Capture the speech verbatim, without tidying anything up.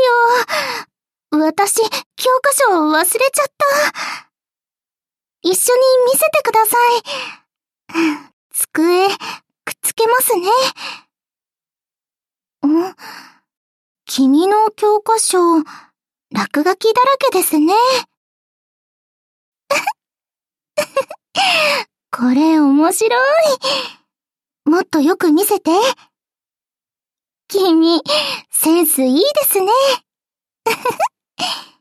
よ。私、教科書忘れちゃった。一緒に見せてください。机、くっつけますね。ん？君の教科書、落書きだらけですね。これ面白い。もっとよく見せて。君、センスいいですね。